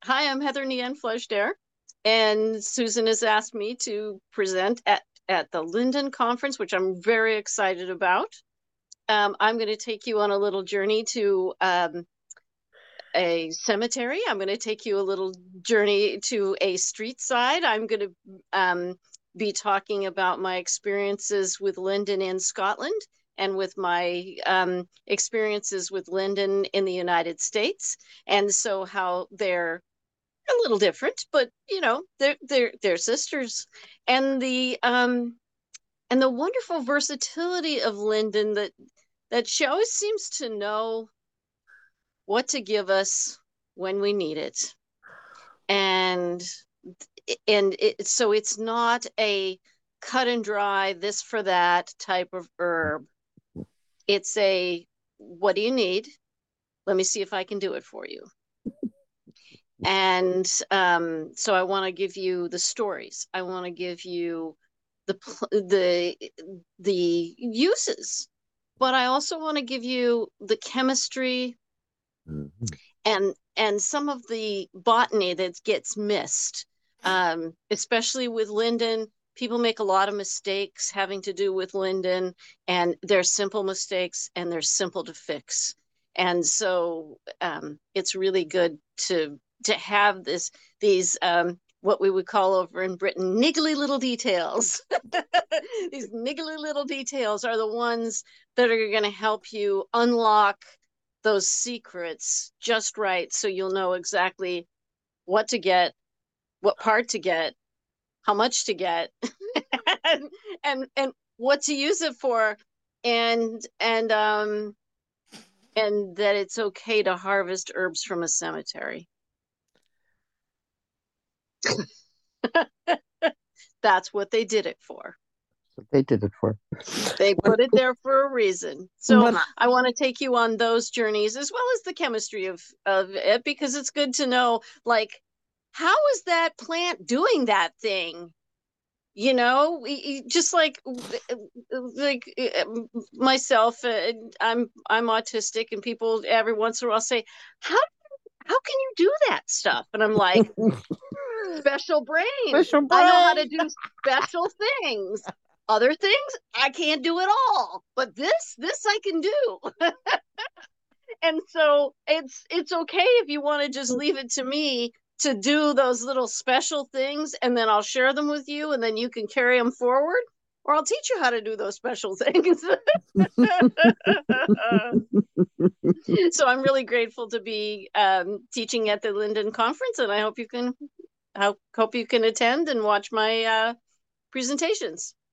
Hi, I'm Heather Nian Fleshdare, and Susan has asked me to present at the Linden Conference, which I'm very excited about. I'm going to take you on a little journey to a cemetery. I'm going to take you a little journey to a street side. I'm going to be talking about my experiences with Linden in Scotland and with my experiences with Linden in the United States. And so how they're a little different, but they're sisters. And the wonderful versatility of Linden that she always seems to know what to give us when we need it. And so it's not a cut and dry this for that type of herb. It's a, what do you need? Let me see if I can do it for you. And so I want to give you the stories. I want to give you the uses, but I also want to give you the chemistry Mhm. and some of the botany that gets missed, especially with linden. People make a lot of mistakes having to do with linden, and they're simple mistakes and they're simple to fix. And so it's really good to have these what we would call over in Britain niggly little details. These niggly little details are the ones that are going to help you unlock those secrets just right, so you'll know exactly what to get, what part to get, how much to get, and and what to use it for, and and um and that it's okay to harvest herbs from a cemetery. That's what they did it for. So they did it for. They But put it there for a reason. So but I want to take you on those journeys as well as the chemistry of it, because it's good to know, like, how is that plant doing that thing? Just like myself, I'm autistic, and people every once in a while say, how can you do that stuff? And I'm like, special brain. special I know how brain. to do special things. Other things I can't do at all, but this I can do. And so it's okay if you want to just leave it to me to do those little special things, and then I'll share them with you, and then you can carry them forward, or I'll teach you how to do those special things. So I'm really grateful to be teaching at the Linden Conference, and I hope you can attend and watch my presentations.